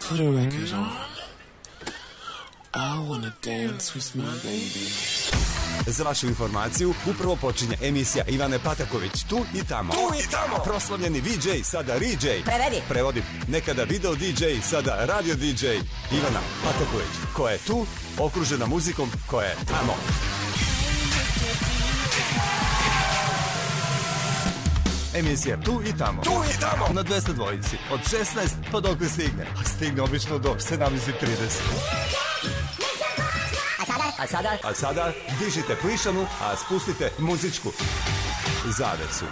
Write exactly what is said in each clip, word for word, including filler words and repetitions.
Put a record on. I wanna dance with my baby. Za vašu informaciju, upravo počinje emisija Ivane Pataković. Tu i tamo. Tu i tamo. Proslavljeni vi džej, sada riđej. Prevedi. Prevodi. Nekada video di džej, sada radio di džej. Ivana Pataković. Koja je tu, okružena muzikom koja je tamo. Emisija Tu i tamo. Tu i tamo. Na dvesta dvojici. Od šesnaest pa dok ne stigne. A stigne obično do sedamnaest trideset. A sada? A sada? A sada dižite plišanu, a spustite muzičku zavesu.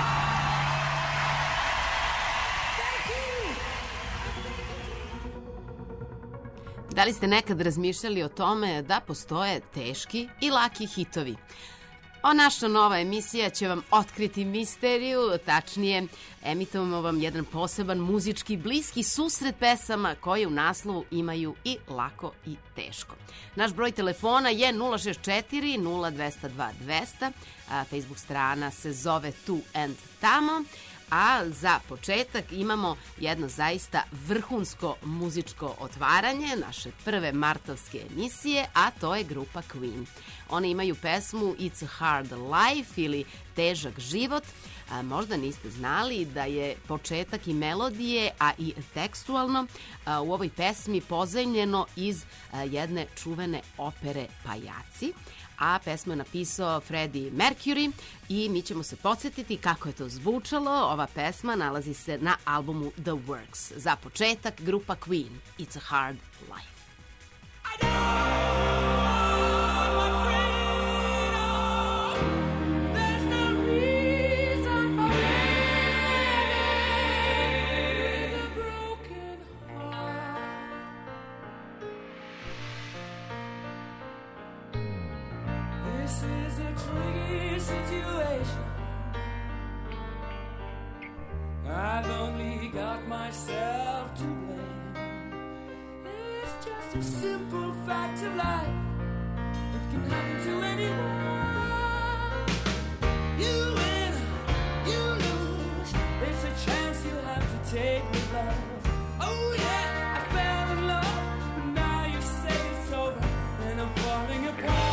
Da li ste nekad razmišljali o tome da postoje teški i laki hitovi? O naša nova emisija će vam otkriti misteriju, tačnije emitujemo vam jedan poseban muzički bliski susret pesama koje u naslovu imaju i lako i teško. Naš broj telefona je nula šest četiri nula dva nula dva dvesta, a Facebook strana se zove Tu and Tamo, a za početak imamo jedno zaista vrhunsko muzičko otvaranje naše prve martovske emisije, a to je grupa Queen. Oni imaju pesmu It's a Hard Life ili Težak život. A, možda niste znali da je početak i melodije, a i tekstualno a, u ovoj pesmi pozajmljeno iz a, jedne čuvene opere Pajaci, a pesmu je napisao Freddie Mercury i mi ćemo se podsjetiti kako je to zvučalo. Ova pesma nalazi se na albumu The Works. Za početak grupa Queen, It's a Hard Life. I know. This is a tricky situation. I've only got myself to blame. It's just a simple fact of life. It can happen to anyone. You win, you lose. It's a chance you have to take with love. Oh yeah, I fell in love, but now you say it's over and I'm falling apart.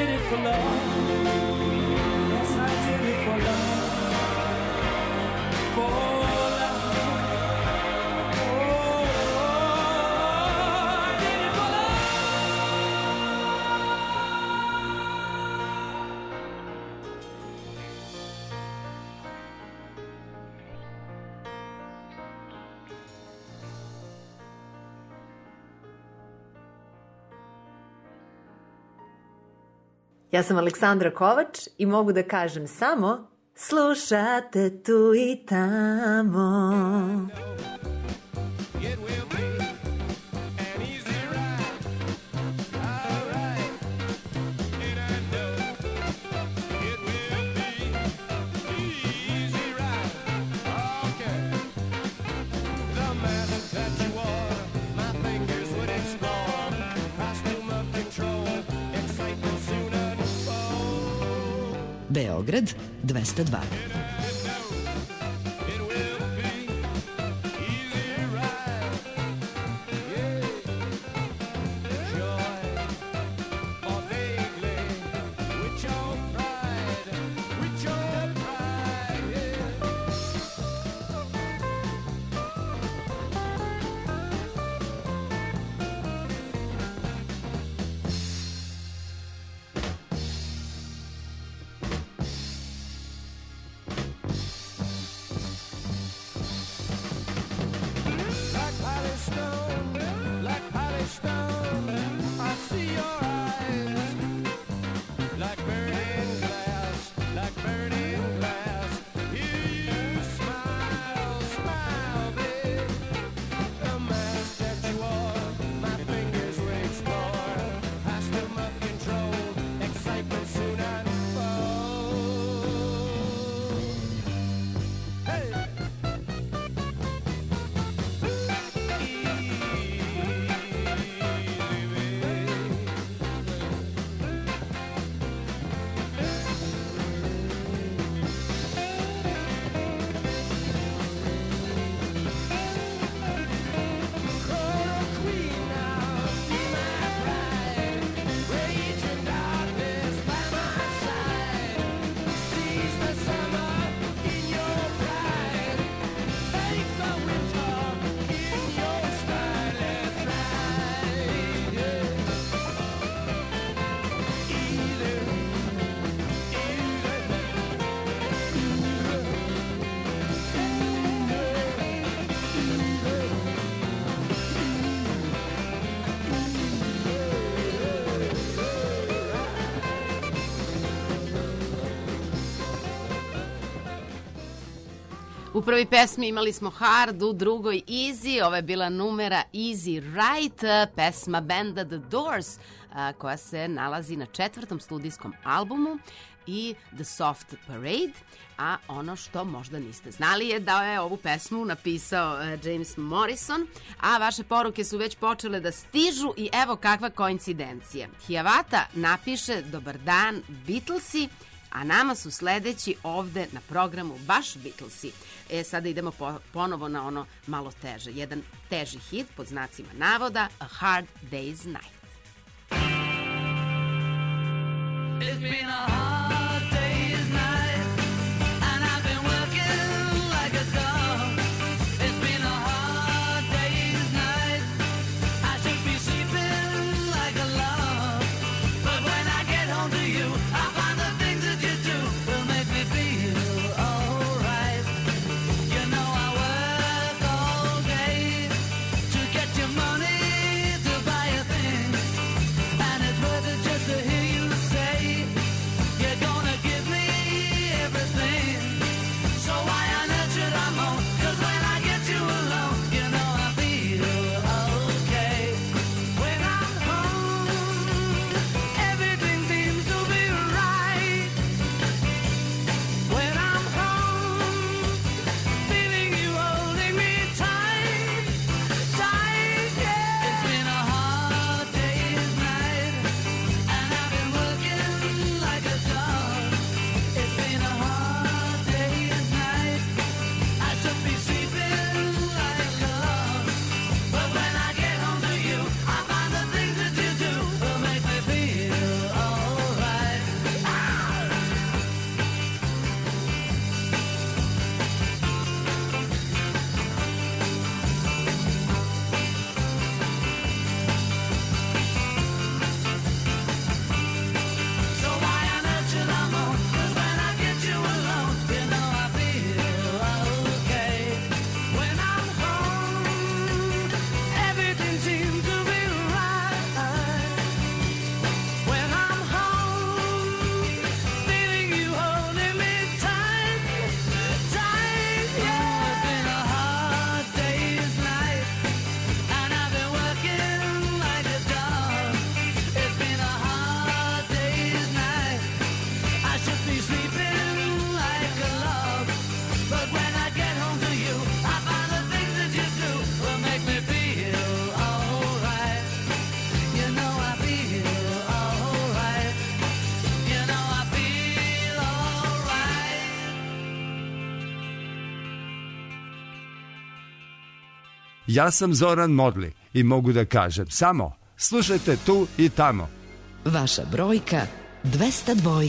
did it for love. Yes, I did it for love. For love. Oh, I did it for love. Ja sam Aleksandra Kovač i mogu da kažem samo slušate tu i tamo. Beograd dvesta dva. U prvoj pesmi imali smo Hard, u drugoj Easy, ova je bila numera Easy Right, pesma benda The Doors, koja se nalazi na četvrtom studijskom albumu i The Soft Parade, a ono što možda niste znali je da je ovu pesmu napisao James Morrison, a vaše poruke su već počele da stižu i evo kakva koincidencija. Hiawatha napiše Dobar dan Beatlesi, a nama su sledeći ovde na programu baš Beatlesi. E, sada idemo po, ponovo na ono malo teže. Jedan teži hit pod znacima navoda, A Hard Day's Night. It's been a hard day's night, and I've been working like a dog. It's been a hard day's night, I should be sleeping like a log. But when I get home to you, I find the things that you do will make me feel alright. You know I work all day to get your money to buy a thing, and it's worth it just to hear you say Ja sam Zoran Modli i mogu da kažem samo slušajte tu i tamo. Vaša brojka dvesta dva.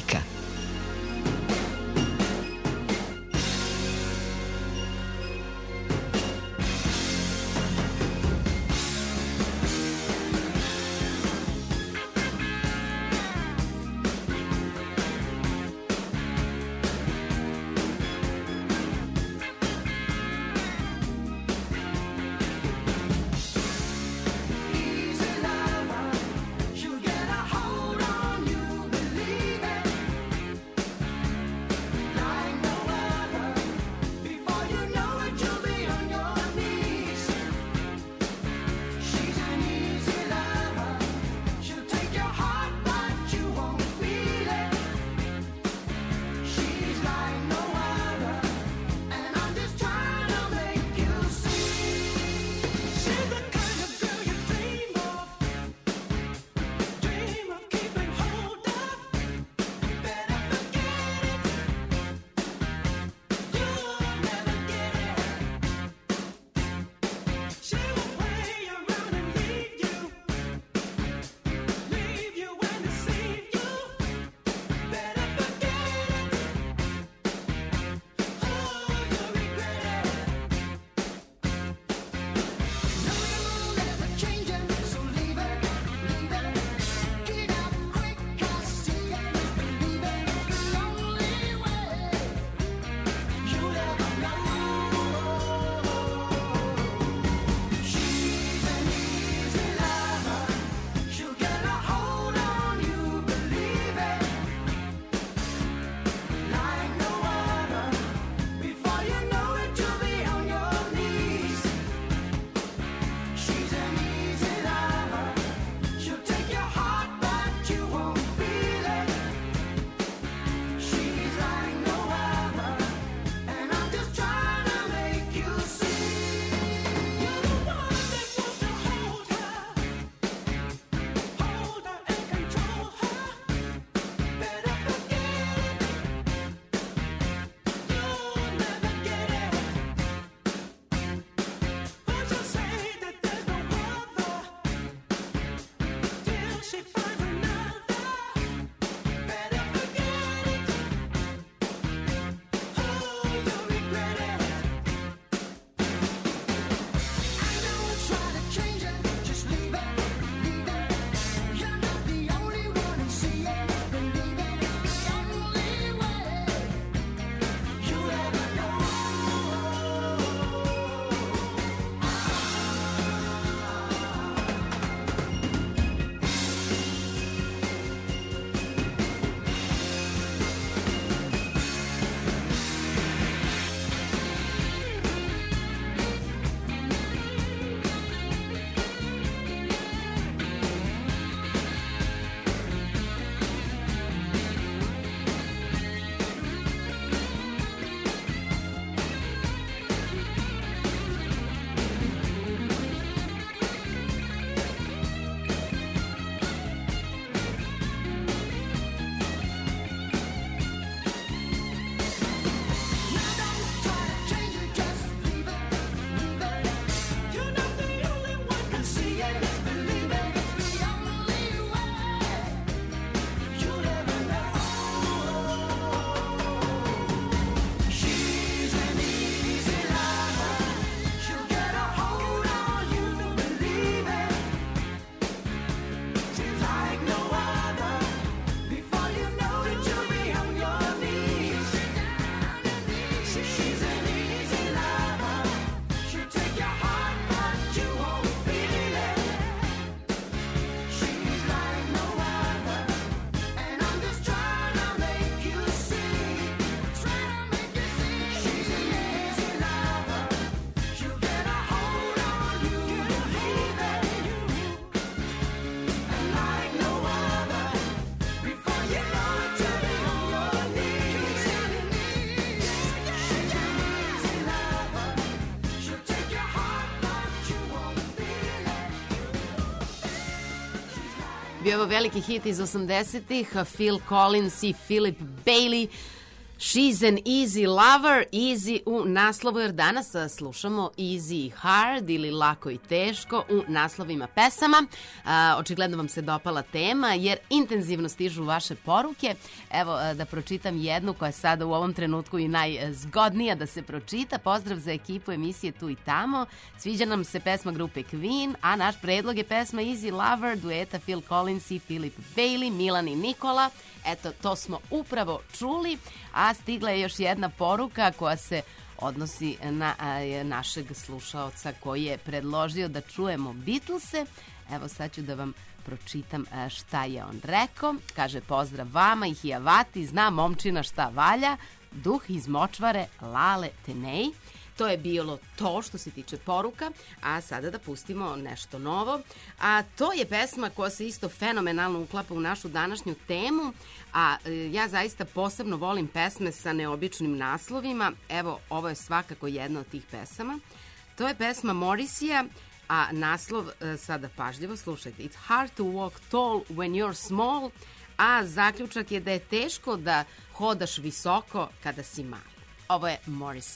Bio je ovo veliki hit iz osamdesetih, Phil Collins i Philip Bailey. She's an easy lover, easy u naslovu, jer danas slušamo easy i hard ili lako i teško u naslovima pesama. A, očigledno vam se dopala tema, jer intenzivno stižu vaše poruke. Evo da pročitam jednu koja je sada u ovom trenutku i najzgodnija da se pročita. Pozdrav za ekipu emisije Tu i tamo. Sviđa nam se pesma grupe Queen, a naš predlog je pesma Easy Lover, dueta Phil Collins i Philip Bailey, Milan i Nikola. Eto, to smo upravo čuli, a stigla je još jedna poruka koja se odnosi na a, našeg slušaoca koji je predložio da čujemo Beatlese. Evo sad ću da vam pročitam a, šta je on rekao. Kaže, pozdrav vama i hijavati, zna momčina šta valja, duh iz močvare Lale Tenej. To je bilo to što se tiče poruka, a sada da pustimo nešto novo. A to je pesma koja se isto fenomenalno uklapa u našu današnju temu, a ja zaista posebno volim pesme sa neobičnim naslovima. Evo, ovo je svakako jedna od tih pesama. To je pesma Morrisseyja, a naslov, sada pažljivo slušajte, It's hard to walk tall when you're small, a zaključak je da je teško da hodaš visoko kada si mali. Ovo je Morrissey.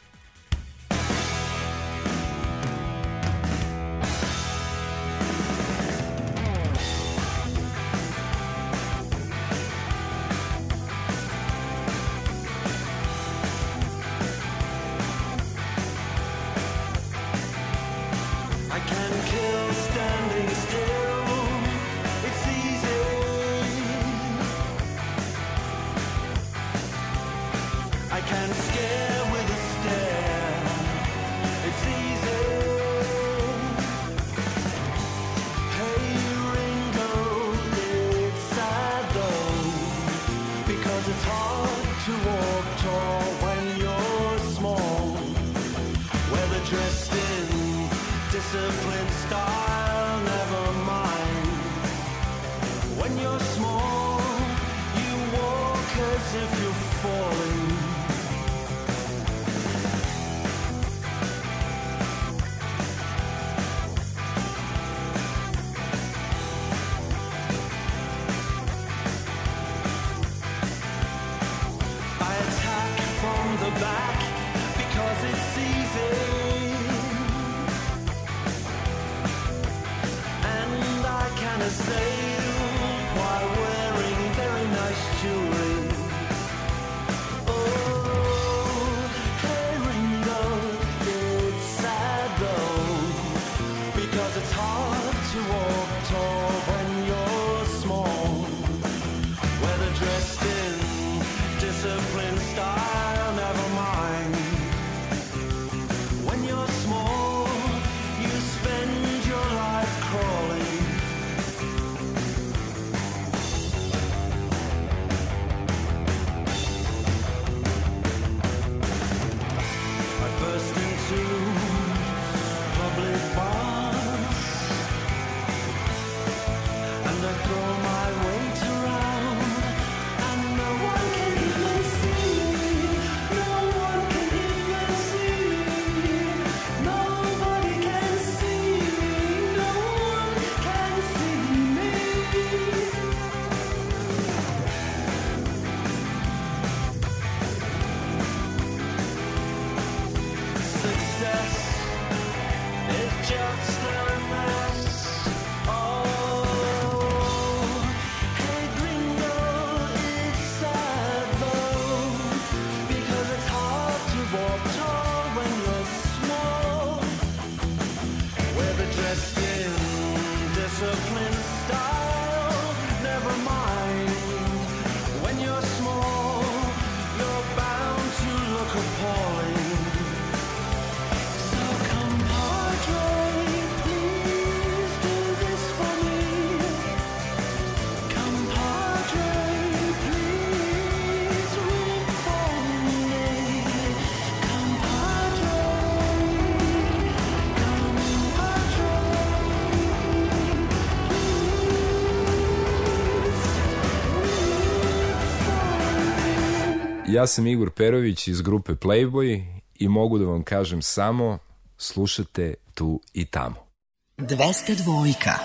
Ja sam Igor Perović iz grupe Playboy i mogu da vam kažem samo slušate Tu i tamo. dvesta dva.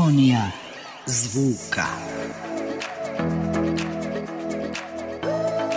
Simfonija zvuka.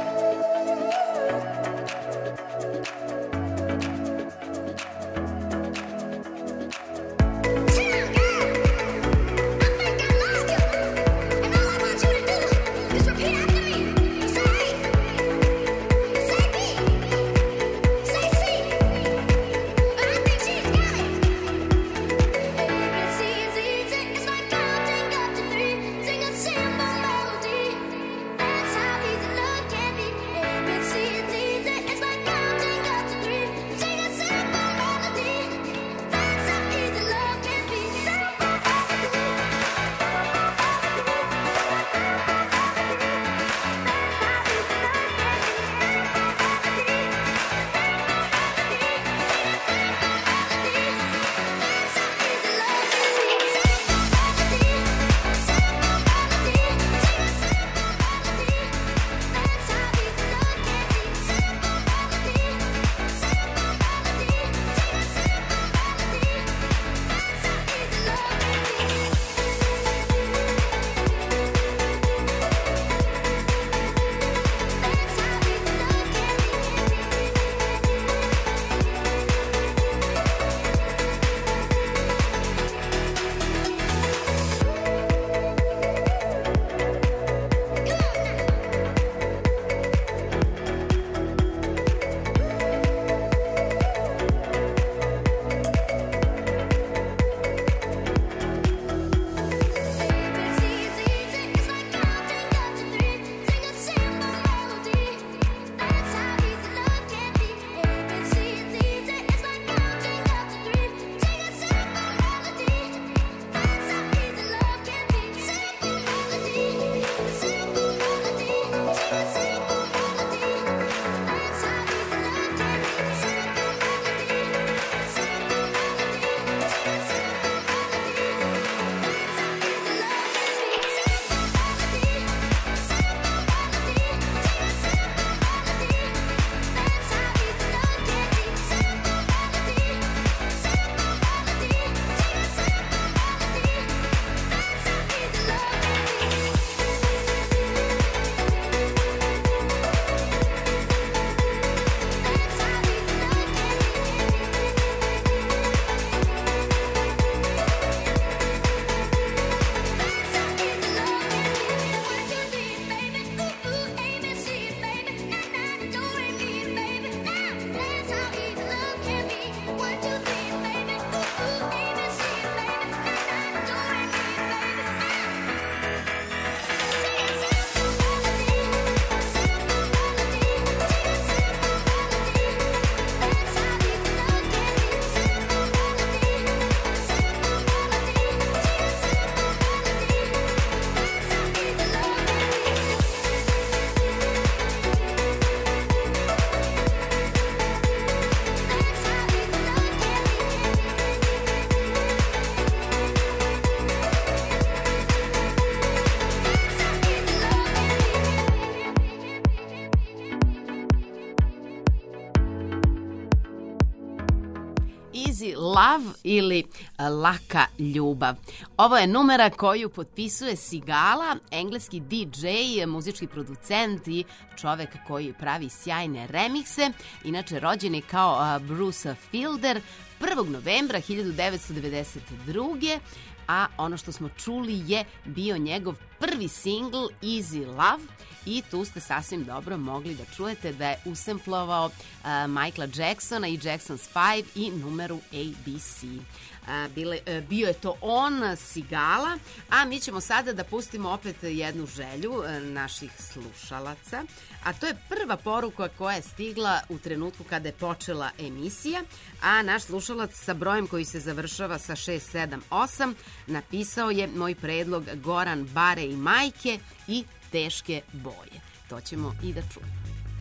Love ili Laka ljubav. Ovo je numera koju potpisuje Sigala, engleski D J, muzički producent i čovek koji pravi sjajne remikse. Inače, rođen je kao Bruce Fielder prvog novembra hiljadu devetsto devedeset druge a ono što smo čuli je bio njegov prvi singl Easy Love i tu ste sasvim dobro mogli da čujete da je usemplovao uh, Michaela Jacksona i Jackson's Five i numeru A B C. Uh, bile, uh, bio je to on, Sigala, a mi ćemo sada da pustimo opet jednu želju uh, naših slušalaca, a to je prva poruka koja je stigla u trenutku kada je počela emisija, a naš slušalac sa brojem koji se završava sa šest sedam osam napisao je moj predlog Goran, Bare i Majke i Teške boje. To ćemo i da čujemo.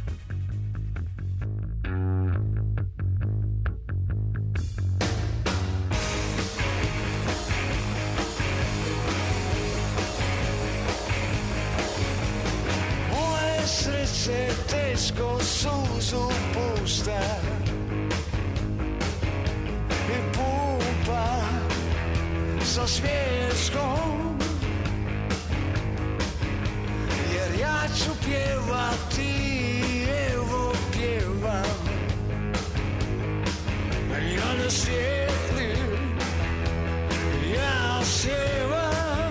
Moje srce teško suzu pušta i pumpa sa smješkom, jer ja ću pjevati, evo pjevam, ja ne sjedim, ja sjevam.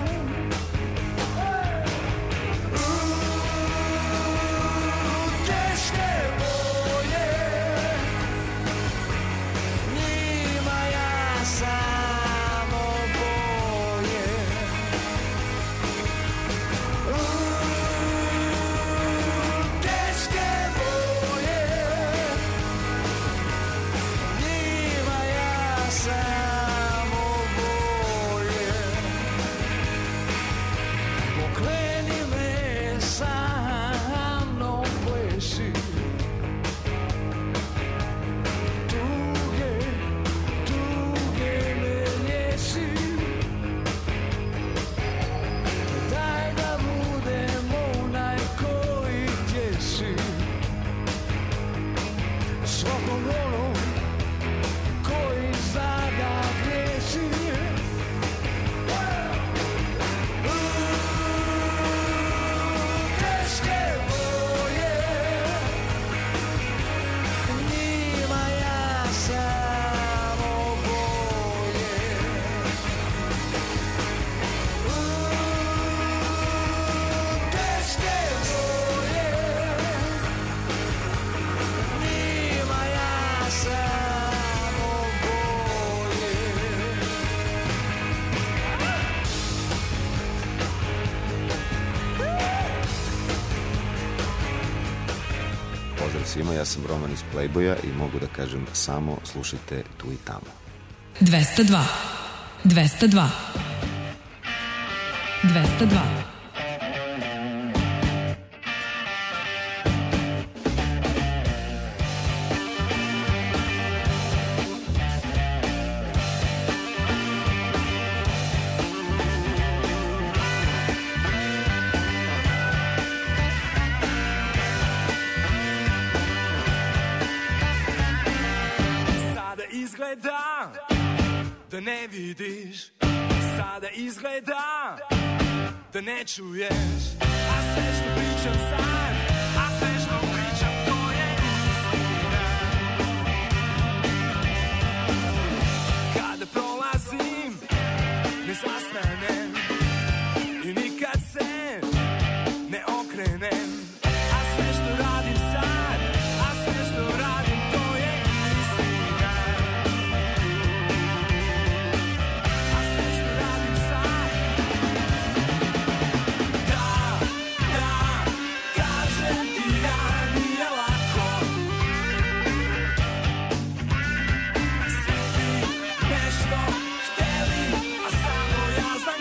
Svima, ja sam Roman iz Playboya i mogu da kažem samo slušajte tu i tamo. dvesta dva dvesta dva dvesta dva da ne vidiš, sada izgleda da ne čuješ, a sve što pričam sad, a sve što pričam to je istina. Kada prolazim, ne zastanem i nikad se ne okrenem, a sve što radim sad, a sve što radim to je istina. Nešto hteli, a samo ja znam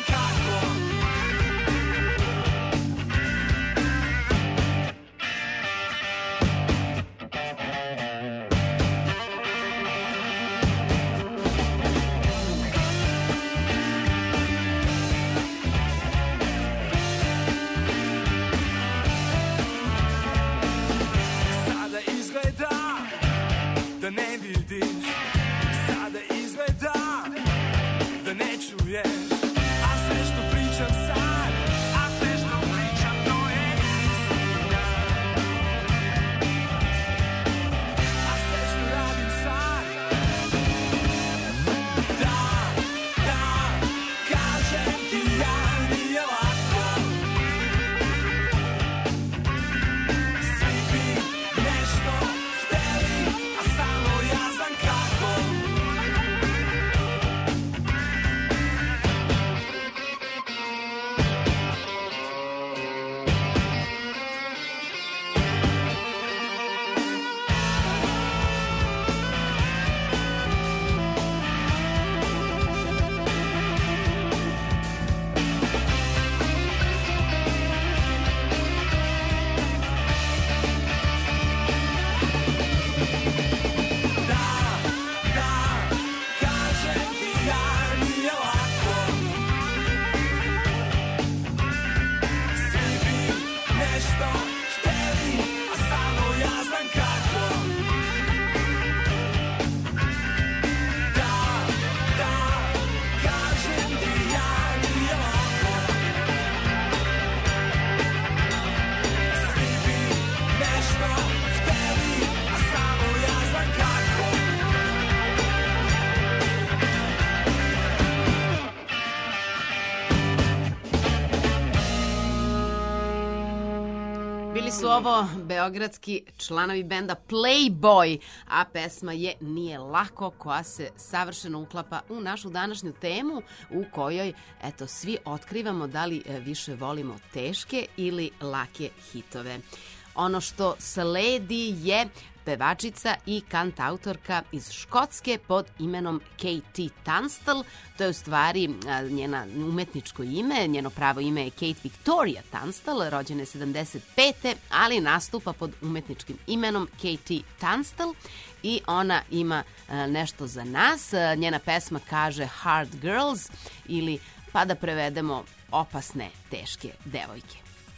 su ovo beogradski članovi benda Playboy, a pesma je Nije lako, koja se savršeno uklapa u našu današnju temu u kojoj, eto, svi otkrivamo da li više volimo teške ili lake hitove. Ono što sledi je pevačica i kantautorka iz Škotske pod imenom Katie Tunstall. To je u stvari njena umetničko ime, njeno pravo ime je Kate Victoria Tunstall, rođena je sedamdeset pete ali nastupa pod umetničkim imenom Katie Tunstall i ona ima nešto za nas. Njena pesma kaže Hard Girls ili, pa da prevedemo, opasne, teške devojke.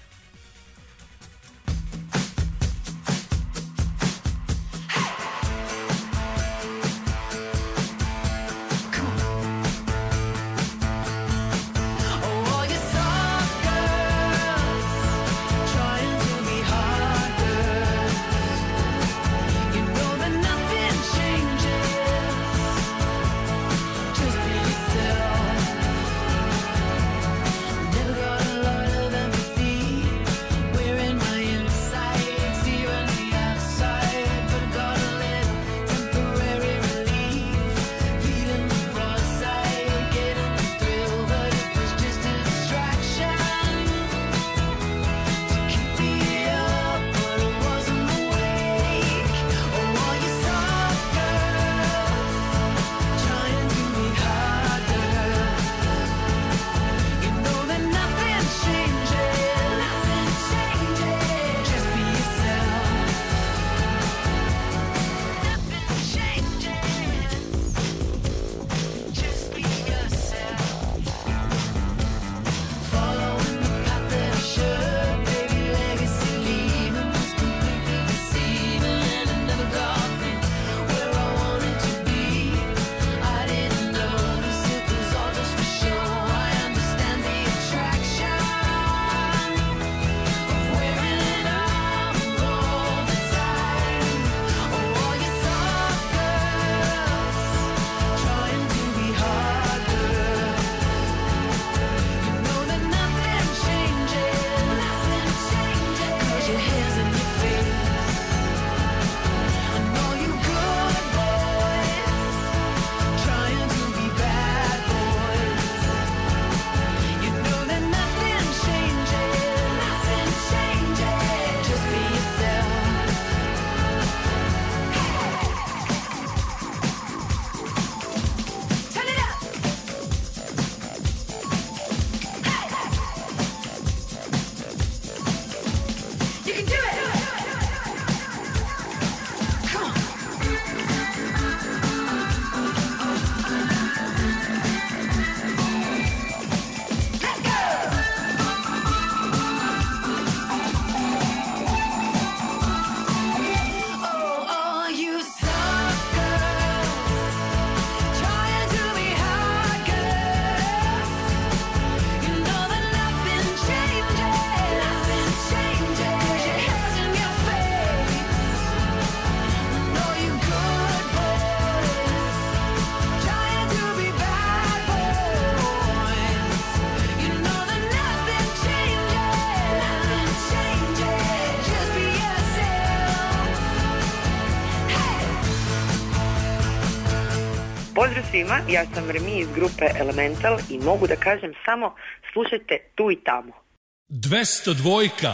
Pozdrav svima, ja sam Remi iz grupe Elemental i mogu da kažem samo slušajte tu i tamo. dvesta dvojka.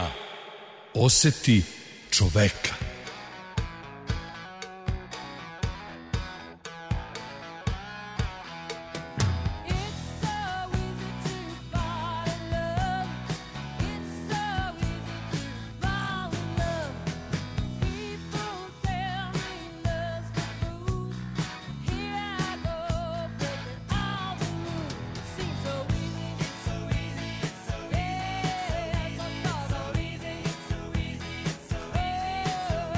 Oseti čoveka. Oh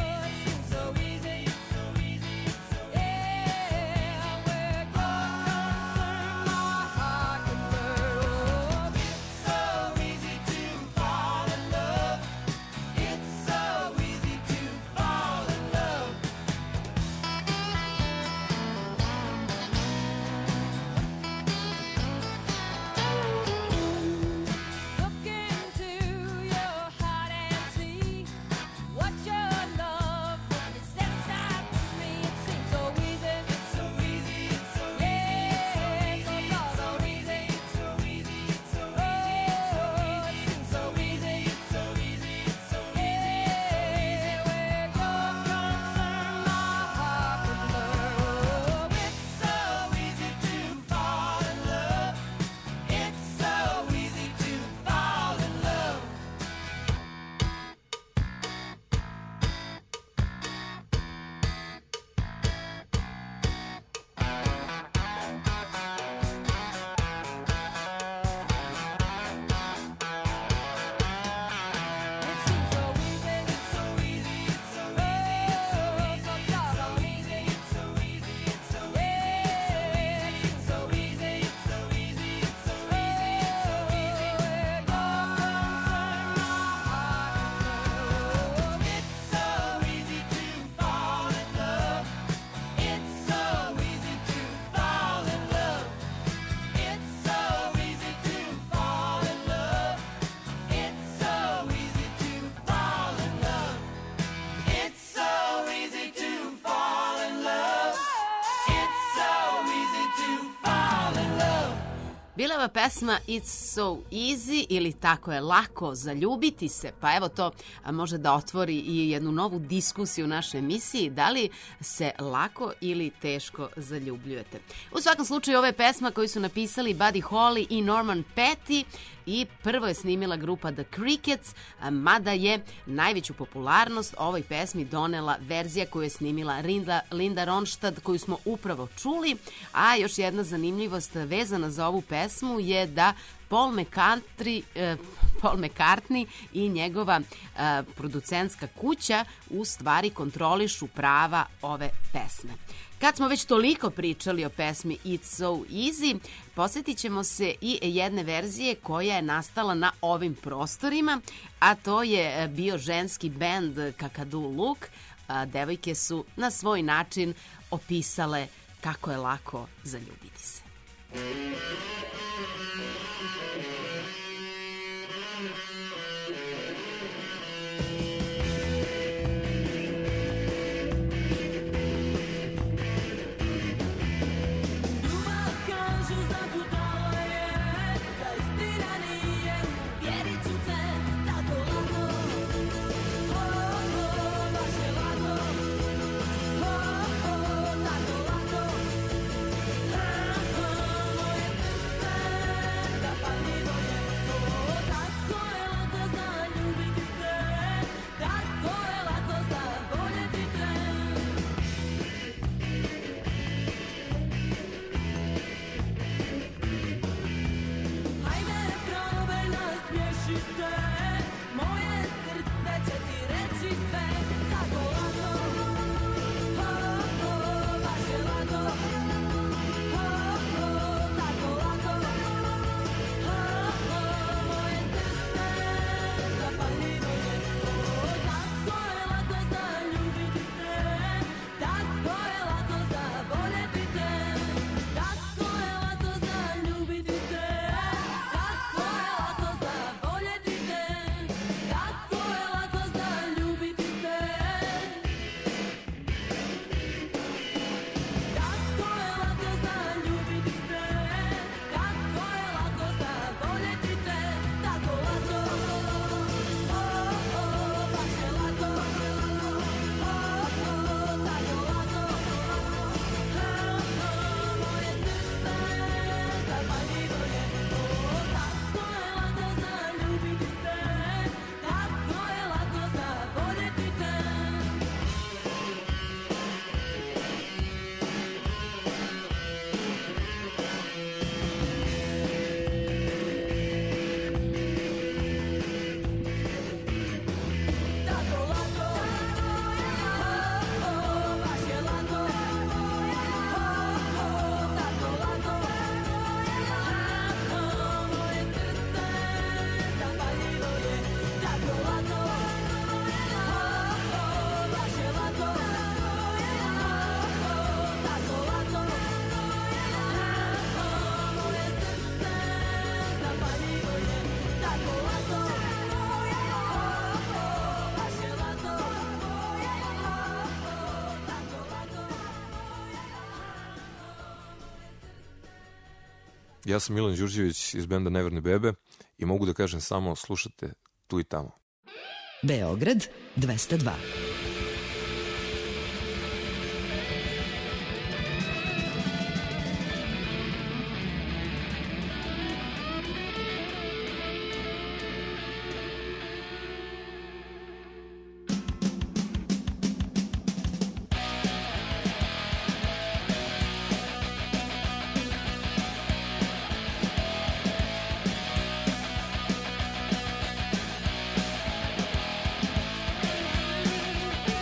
ova pesma It's so easy ili Tako je lako zaljubiti se, pa evo to može da otvori i jednu novu diskusiju u našoj emisiji, da li se lako ili teško zaljubljujete. U svakom slučaju ova je pesma koju su napisali Buddy Holly i Norman Petty i prvo je snimila grupa The Crickets, mada je najveću popularnost ovoj pesmi donela verzija koju je snimila Linda, Linda Ronstadt, koju smo upravo čuli, a još jedna zanimljivost vezana za ovu pesmu je da Paul McCartney, eh, Paul McCartney i njegova eh, producentska kuća u stvari kontrolišu prava ove pesme. Kad smo već toliko pričali o pesmi It's so easy, posjetit ćemo se i jedne verzije koja je nastala na ovim prostorima, a to je bio ženski bend Kakadu Look. Devojke su na svoj način opisale kako je lako zaljubiti se. Ja sam Milan Đurđević iz benda Neverne bebe i mogu da kažem samo slušate tu i tamo. Beograd dvesta dva. Thank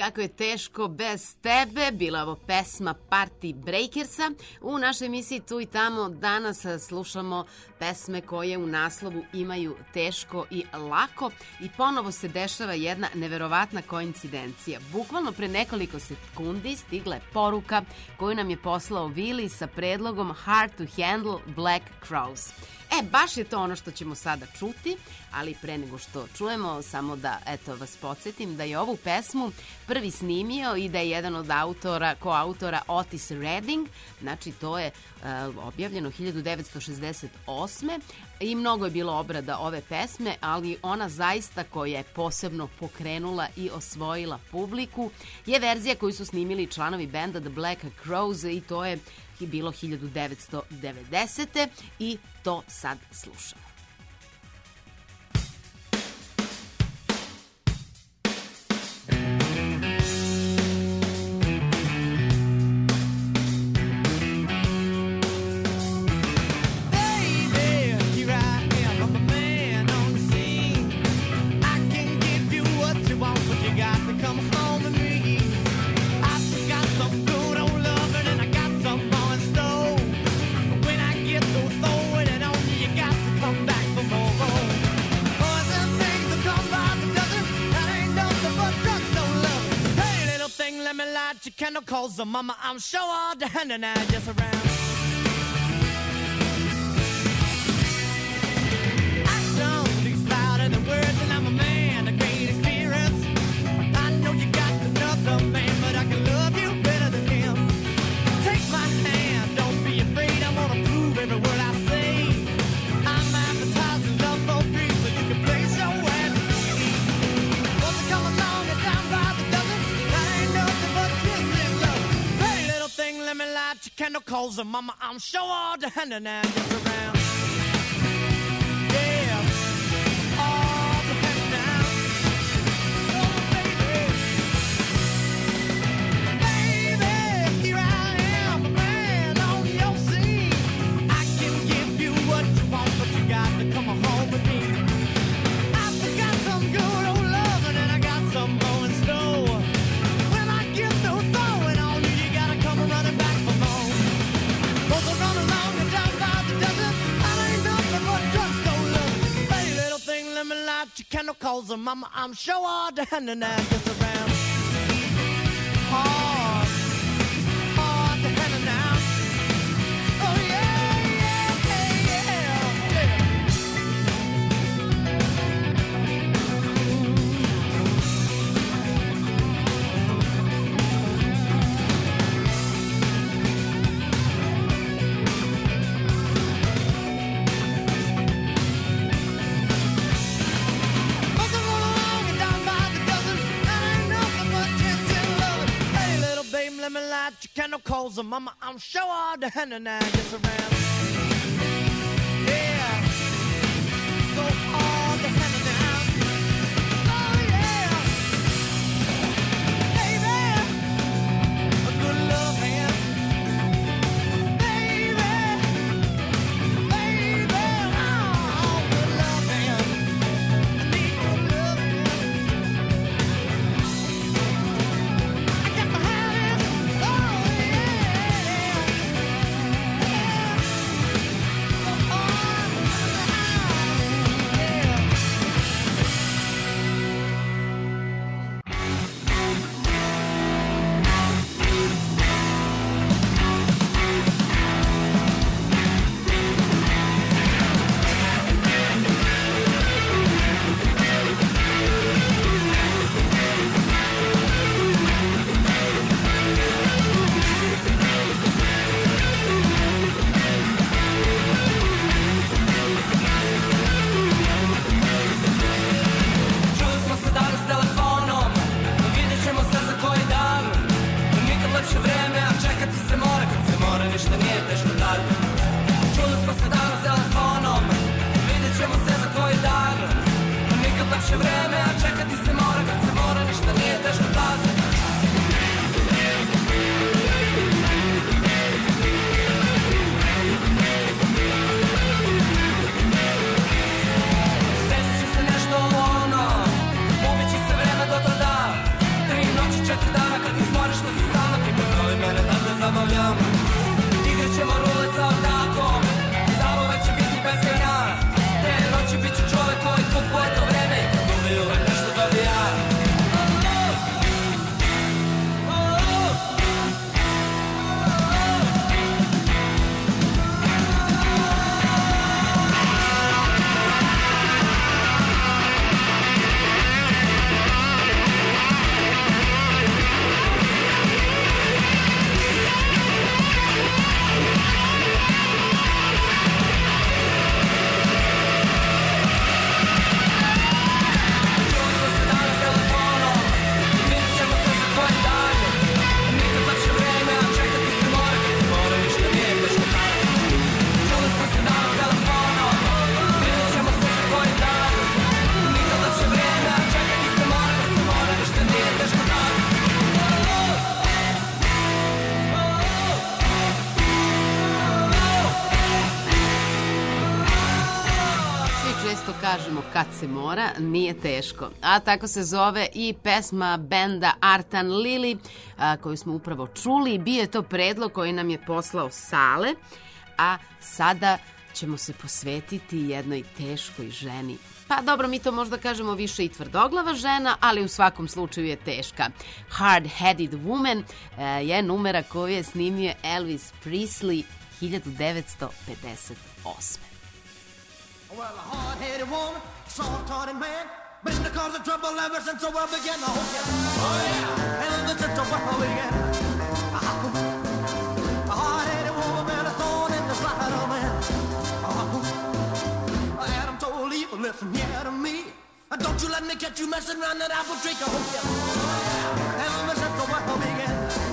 Jako je teško bez tebe, bila ovo pesma Party Breakersa. U našoj emisiji Tu i tamo danas slušamo pesme koje u naslovu imaju teško i lako i ponovo se dešava jedna neverovatna koincidencija. Bukvalno pre nekoliko sekundi stigla je poruka koju nam je poslao Vili sa predlogom Hard to Handle Black Crowes. E, baš je to ono što ćemo sada čuti, ali pre nego što čujemo, samo da eto vas podsjetim da je ovu pesmu prvi snimio i da je jedan od autora, koautora Otis Redding, znači to je uh, objavljeno hiljadu devetsto šezdeset osme i mnogo je bilo obrada ove pesme, ali ona zaista koja je posebno pokrenula i osvojila publiku je verzija koju su snimili članovi benda The Black Crowes i to je bilo hiljadu devetsto devedesete i to sad slušamo. Chemicals, so mama, I'm sure all the hand and I just around. I don't speak louder than words, and I'm a man of great experience. I know you got another man, but I can love you better than him. Take my hand, don't be afraid. I'm gonna prove every word I say. I'm advertising love for free, so you can place your ad. Won't you come along and down by the dozen? That ain't nothing but let me light your candle coals, and mama, I'm sure all the hand and I just around. Yeah, all the hand down. Oh, baby, baby, here I am, a man on your scene. I can give you what you want, but you got to come home with me. I got some good old loving, and I got some more in store. When I get through throwing on you, you gotta come running back. Candle calls and mama, I'm sure all the hand and I just around. Hard, hard to handle now. Oh yeah, yeah, yeah, yeah. Let me light your candle coals, and mama, I'm sure all the hand and I just around. Yeah, go all the hand and I. Oh yeah, baby, a good love hand, baby, baby, oh, good love hand, I need good love hand. I got to have it. kažemo kad se mora, nije teško. A tako se zove i pesma benda Artan Lili, a, koju smo upravo čuli. Bio je to predlog koji nam je poslao Sale, a sada ćemo se posvetiti jednoj teškoj ženi. Pa dobro, mi to možda kažemo više i tvrdoglava žena, ali u svakom slučaju je teška. Hard-Headed Woman e, je numera koju je snimio Elvis Presley hiljadu devetsto pedeset osme. Well, a hard-headed woman, soft-hearted man, been the cause of trouble ever since the world began. Oh yeah, oh yeah, ever since the world began. A hard-headed woman, man, a thorn in the side of man. Adam told Eve, listen here to me. Don't you let me catch you messing around that apple tree. Oh yeah, ever since the world began.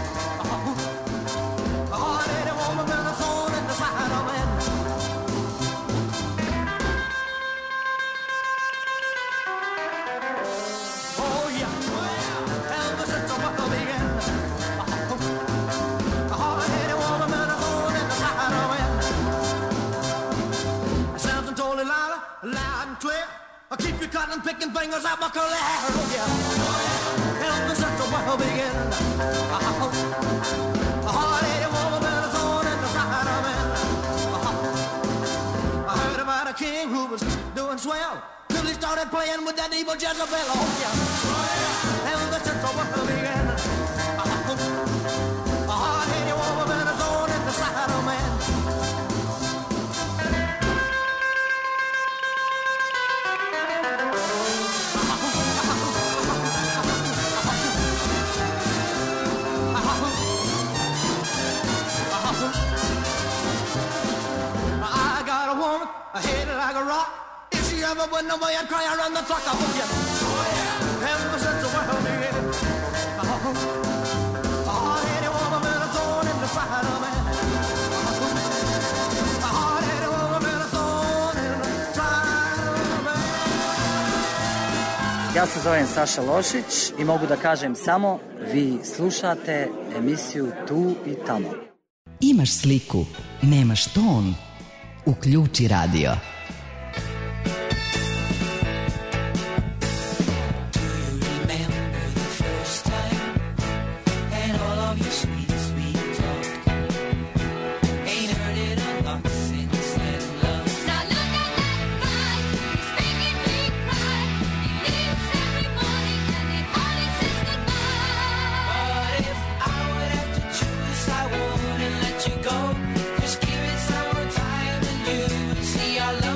A hard-headed woman, man, a thorn in the side of man. Loud and clear, I'll keep you cutting, picking fingers out my curly hair. Oh yeah, help me set the world begin. A hard-headed woman and a thorn in the side of man. I heard about a king who was doing swell till he started playing with that evil Jezebel. Oh yeah, help me set the world begin. A hard-headed woman and a thorn in the side of man. I hate it like a rock. If she ever went away, I'd cry around the clock. Oh yeah, ever since the world began. A hard-headed woman and a thorn in the side of man. A hard-headed woman and a thorn in the side of man. Ja se zovem Saša Lošić i mogu da kažem samo vi slušate emisiju Tu i tamo. Imaš sliku, nemaš ton. Uključi radio. I love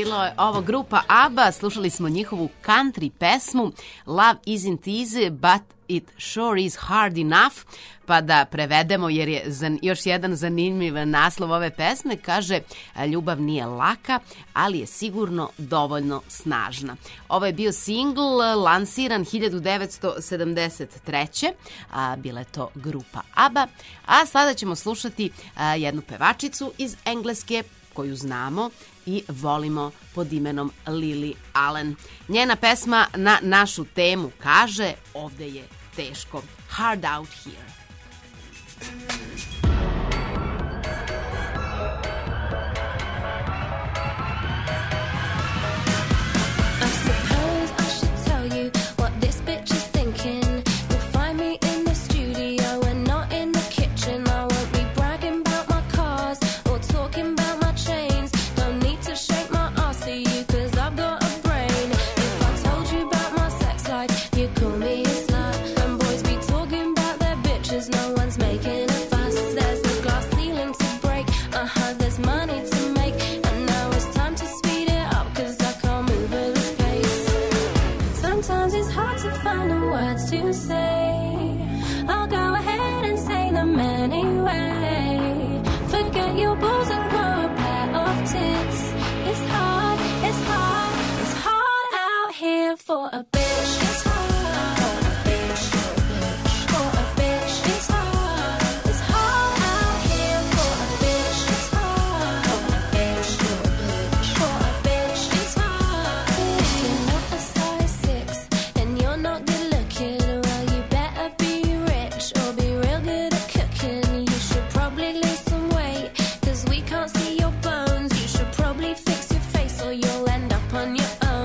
bilo je ovo grupa ABBA, slušali smo njihovu country pesmu Love Isn't Easy, but it sure is hard enough, pa da prevedemo jer je zan, još jedan zanimljiv naslov ove pesme, kaže ljubav nije laka, ali je sigurno dovoljno snažna. Ovo je bio singl lansiran hiljadu devetsto sedamdeset treće. A, bila je to grupa ABBA, a sada ćemo slušati a, jednu pevačicu iz Engleske koju znamo i volimo pod imenom Lily Allen. Njena pesma na našu temu kaže ovde je teško. Hard out here. For a bitch, it's hard. For a bitch, for a bitch, it's hard. It's hard out here. For a bitch, it's hard. For a bitch, for a bitch, it's hard. If you're not a size six and you're not good looking, well, you better be rich or be real good at cooking. You should probably lose some weight, cause we can't see your bones. You should probably fix your face or you'll end up on your own.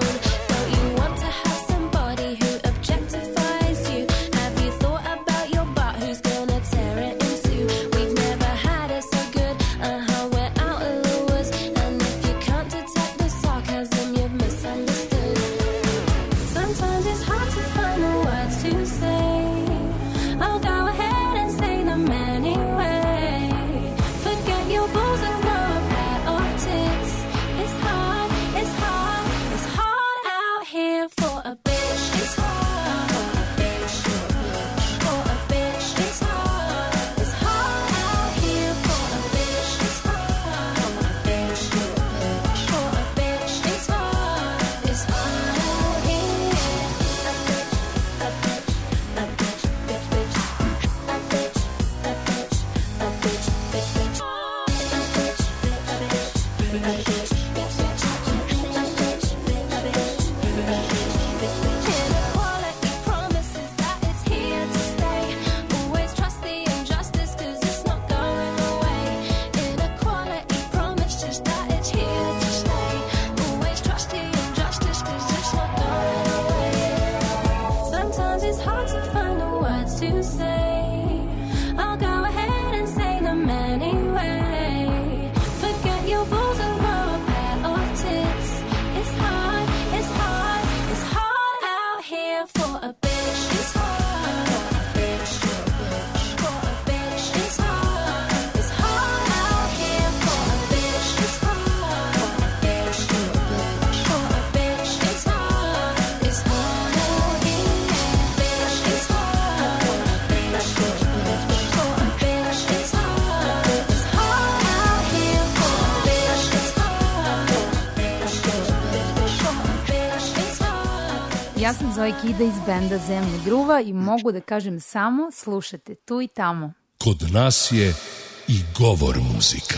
Ja sam Zoe Kida iz benda Zemlje gruva i mogu da kažem samo slušajte tu i tamo. Kod nas je i govor muzika.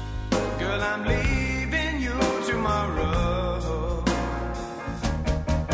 I'm leaving you tomorrow.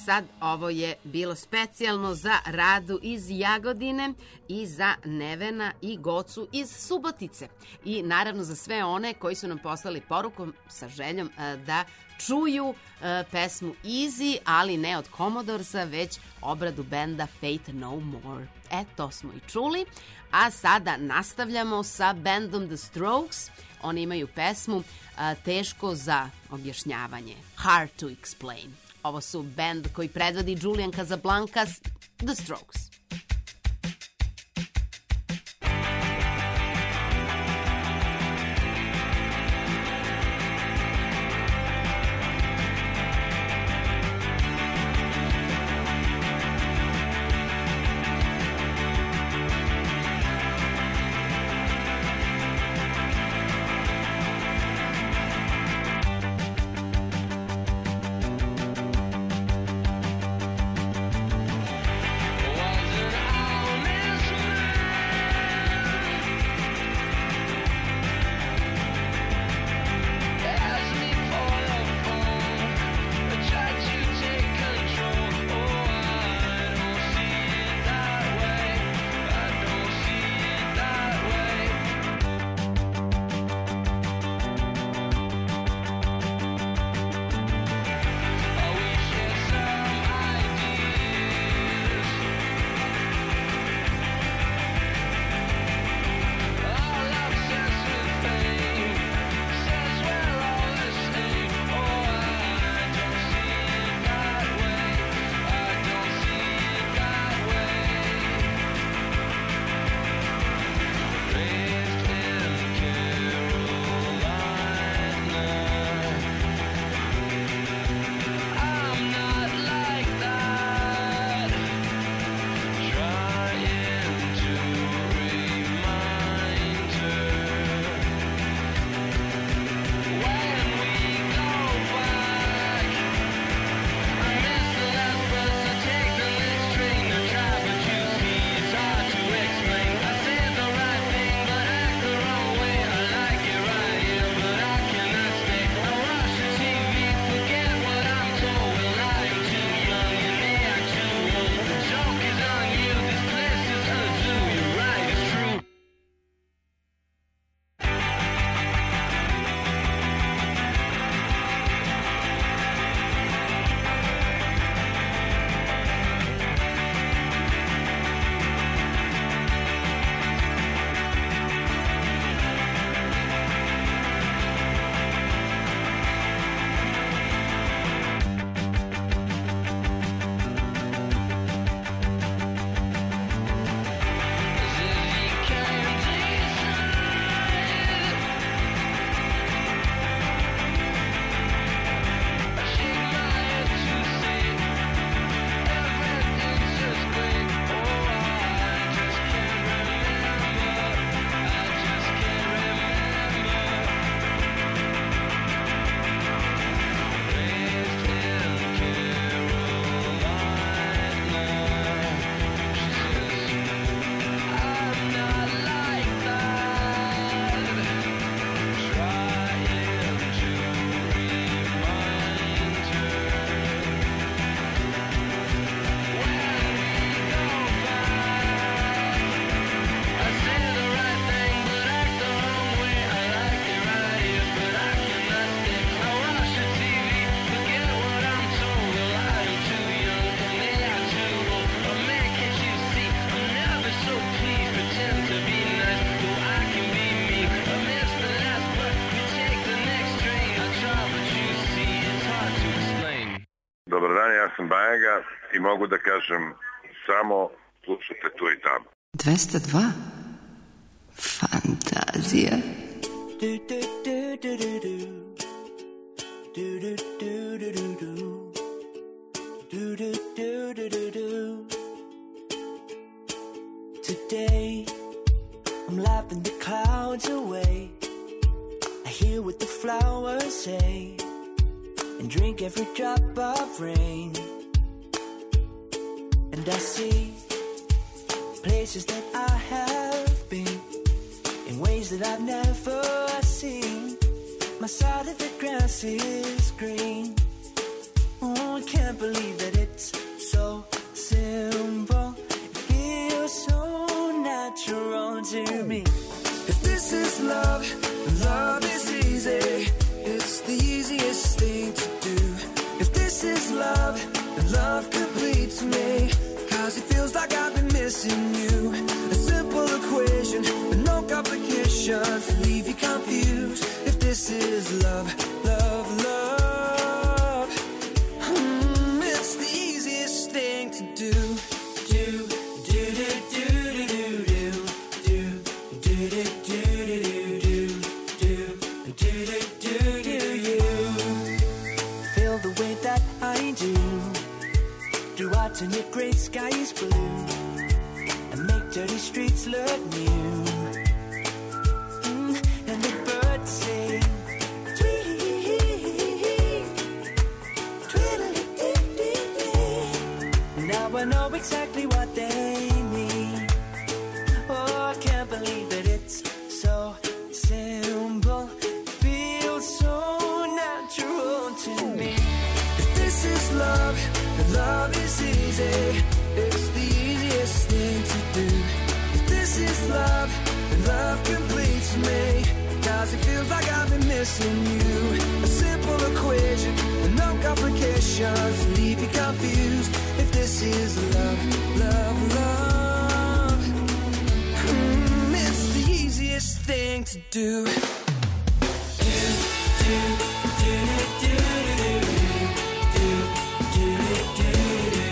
sad ovo je bilo specijalno za Radu iz Jagodine i za Nevena i Gocu iz Subotice. I naravno za sve one koji su nam poslali porukom sa željom e, da čuju e, pesmu Easy, ali ne od Commodoresa, već obradu benda Fate No More. E, to smo i čuli. A sada nastavljamo sa bandom The Strokes. Oni imaju pesmu a, teško za objašnjavanje. Hard to explain. Ovo su band koji predvodi Julian Casablancas, The Strokes. Dobar dan, ja sam Bajaga i mogu da kažem samo slušajte tu i tamo. dvesta dva. Fantazija. Today, I'm laughing the clouds away. I hear what the flowers say and drink every drop of rain. And I see places that I have been in ways that I've never seen. My side of the grass is green. Oh I can't believe that it's so simple. It feels so natural to me. If this is love, love is easy. It's the easiest thing to do. If this is love, then love completes me. Cause it feels like I've been missing you. A simple equation with no complications to leave you confused. If this is love, love, love, mm, it's the easiest thing to do. Do, do, do, do, do, do, do, do, do, do, do, do, do, do, do, you feel the way that I do? Do I turn your gray skies blue and make dirty streets look new? Mm, and the birds sing, tweet, tweedledee. Now I know exactly what they mean. Oh, I can't believe that it's so simple. It feels so natural to me. If this is love, then love is easy. It's the easiest thing to do. If this is love, then love completes me. Cause it feels like I've been missing you. A simple equation with no complications to leave you confused. If this is love, love, love, mm, it's the easiest thing to do. Do, do, do, do, do, do, do, do, do.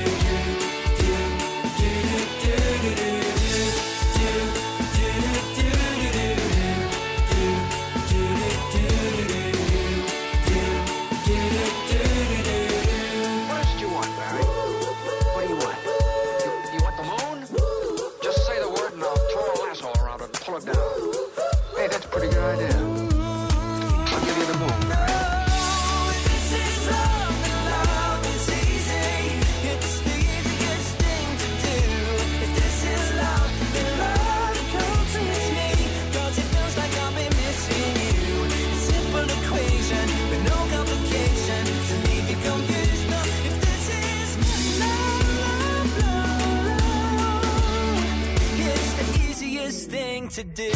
To do.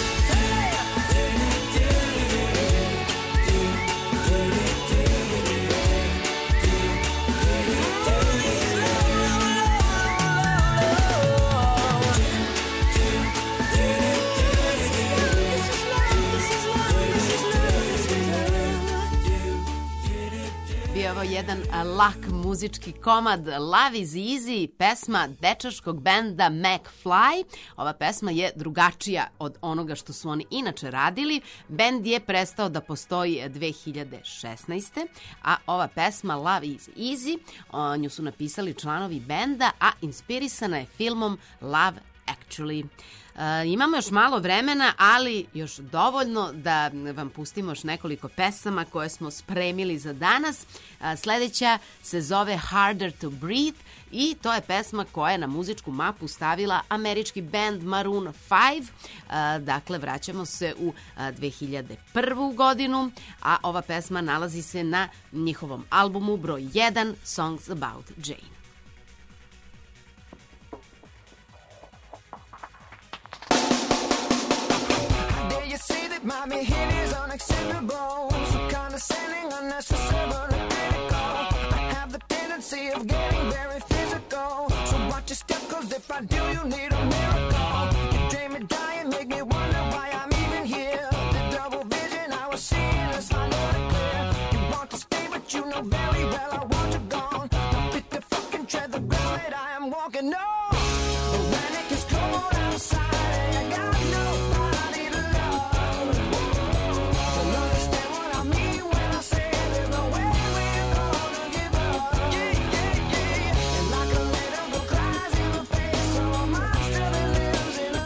Bio je jedan lak muzički komad Love is Easy, pesma dečačkog benda McFly. Ova pesma je drugačija od onoga što su oni inače radili. Bend je prestao da postoji dve hiljade šesnaeste. a ova pesma Love is Easy, o, nju su napisali članovi benda, a inspirisana je filmom Love Actually. E, imamo još malo vremena, ali još dovoljno da vam pustimo još nekoliko pesama koje smo spremili za danas. E, sledeća se zove Harder to Breathe i to je pesma koja je na muzičku mapu stavila američki band Maroon five. E, dakle, vraćamo se u dve hiljade prvu. godinu, a ova pesma nalazi se na njihovom albumu broj jedan Songs About Jane. See that my behavior is unacceptable, so condescending, unnecessary, critical. I have the tendency of getting very physical, so watch your step, cause if I do, you need a miracle. You drain me dying, make me wonder why I'm even here. The double vision I was seeing is finally clear. You want to stay, but you know very well I want you gone. Don't fit the fucking tread the ground that I am walking on. But when it gets cold outside and you got nobody to love, in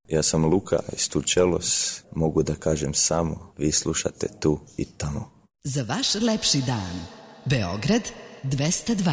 Ja sam Luka iz Turčelos, mogu da kažem samo, vi slušate tu i tamo. Za vaš lepši dan. Beograd dvesta dva.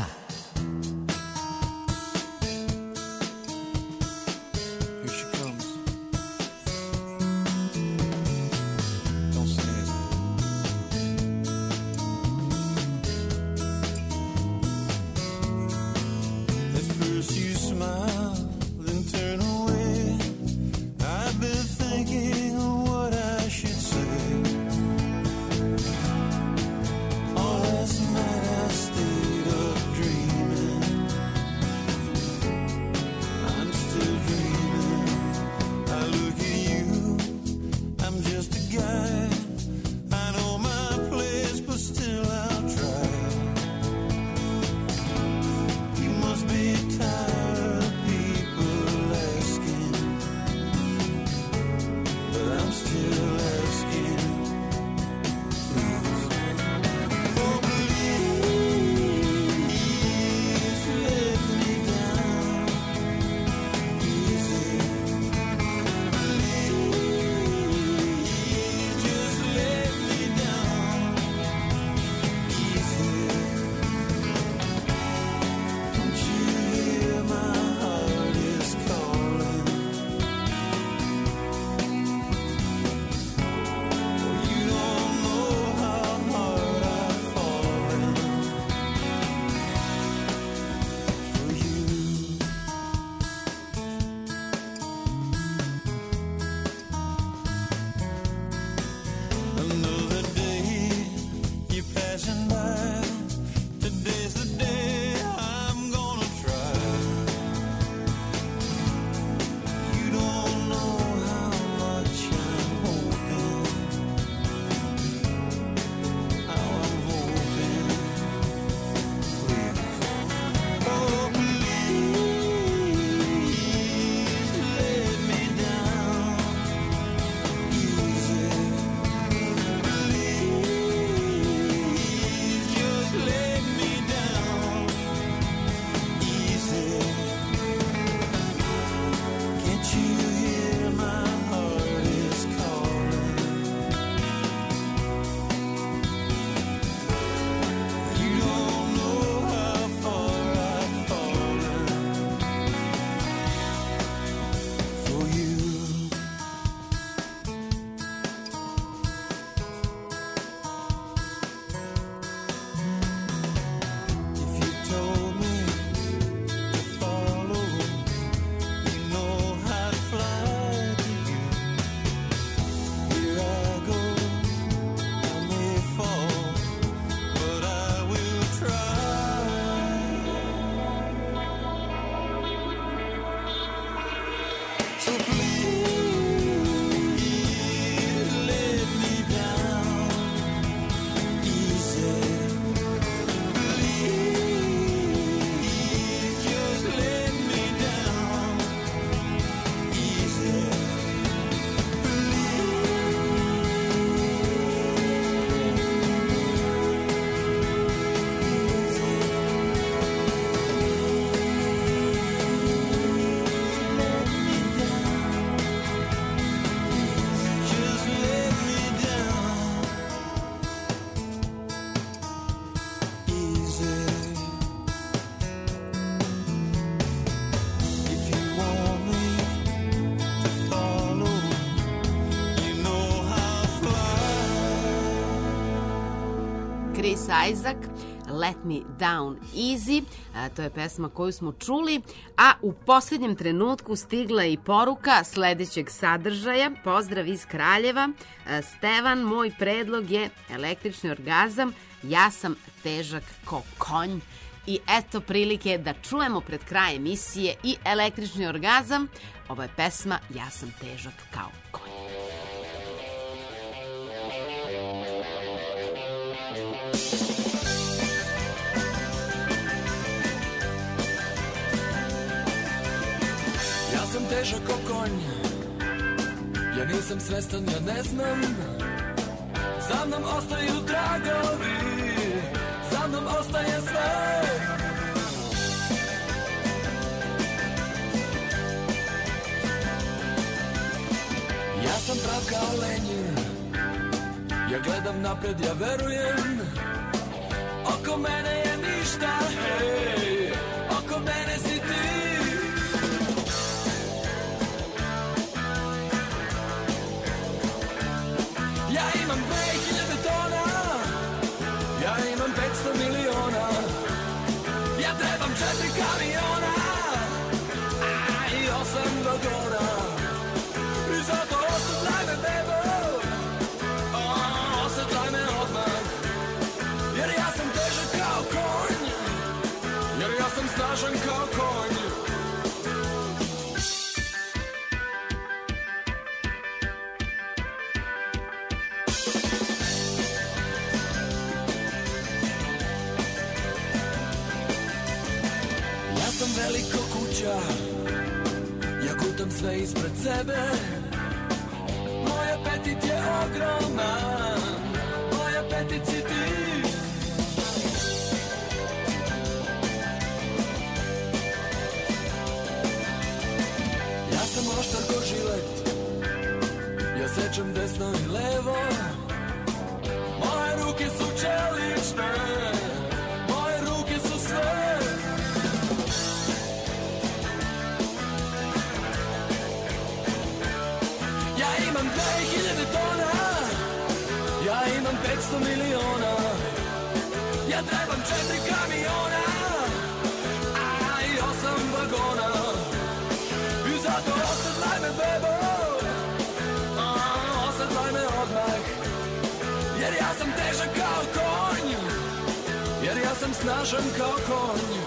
Chris Isaak, Let Me Down Easy, a, to je pesma koju smo čuli, a u posljednjem trenutku stigla je i poruka sledećeg sadržaja. Pozdrav iz Kraljeva. A, Stevan, moj predlog je električni orgazam, ja sam težak ko konj. I eto prilike da čujemo pred kraj emisije i električni orgazam. Ovo je pesma Ja sam težak kao konj. Ja sam težak ko konj, ja nisam svestan, ja ne znam. Za mnom ostaju tragovi, za mnom ostaje sve. kao lenje. Ja gledam napred, ja verujem. Oko mene je ništa, hej, oko mene si ti. Ja imam dve hiljade tona, ja imam petsto miliona, ja trebam četiri kamiona, a i osam vagona. I zato osadlaj me, bebo, o, osadlaj me odmah, jer ja sam težak kao konj, jer ja sam snažan kao konj. Ja sam veliko kuća, ja gutam sve ispred sebe. Moj apetit je ogroman, moj apetit si ti. Ja sam oštar ko žilet, ja sečem desno i levo. Moje ruke su čelične, moje ruke su sve. Ja imam dve hiljade tona, ja imam petsto miliona, ja trebam četiri kamiona, a i osam vagona. I zato osadlaj me, bebo, a, osadlaj me odmah, jer ja sam težak kao konj, jer ja sam snažan kao konj.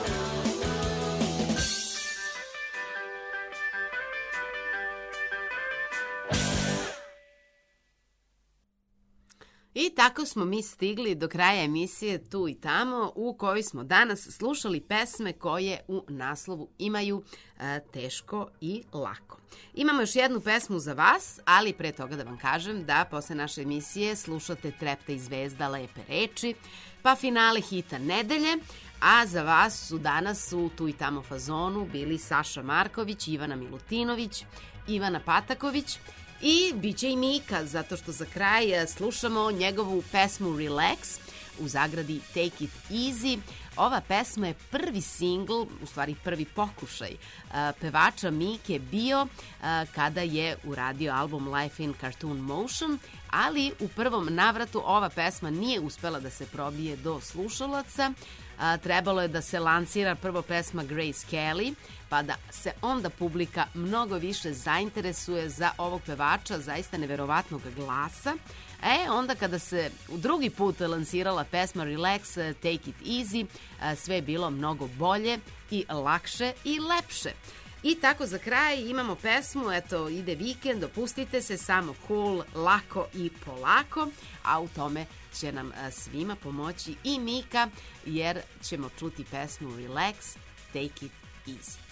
I tako smo mi stigli do kraja emisije Tu i tamo, u kojoj smo danas slušali pesme koje u naslovu imaju e, teško i lako. Imamo još jednu pesmu za vas, ali pre toga da vam kažem da posle naše emisije slušate Trepta i zvezda Lepe reči, pa finale hita nedelje, a za vas su danas u Tu i tamo fazonu bili Saša Marković, Ivana Milutinović, Ivana Pataković, i bit će i Mika, zato što za kraj slušamo njegovu pesmu Relax, u zagradi Take It Easy. Ova pesma je prvi singl, u stvari prvi pokušaj pevača Mike bio kada je uradio album Life in Cartoon Motion, ali u prvom navratu ova pesma nije uspela da se probije do slušalaca. Trebalo je da se lansira prvo pesma Grace Kelly, pa da se onda publika mnogo više zainteresuje za ovog pevača, zaista neverovatnog glasa. E, onda kada se u drugi put lansirala pesma Relax, Take It Easy, sve je bilo mnogo bolje i lakše i lepše. I tako za kraj imamo pesmu, eto, ide vikend, opustite se, samo cool, lako i polako, a u tome će nam svima pomoći i Mika, jer ćemo čuti pesmu Relax, Take It Easy.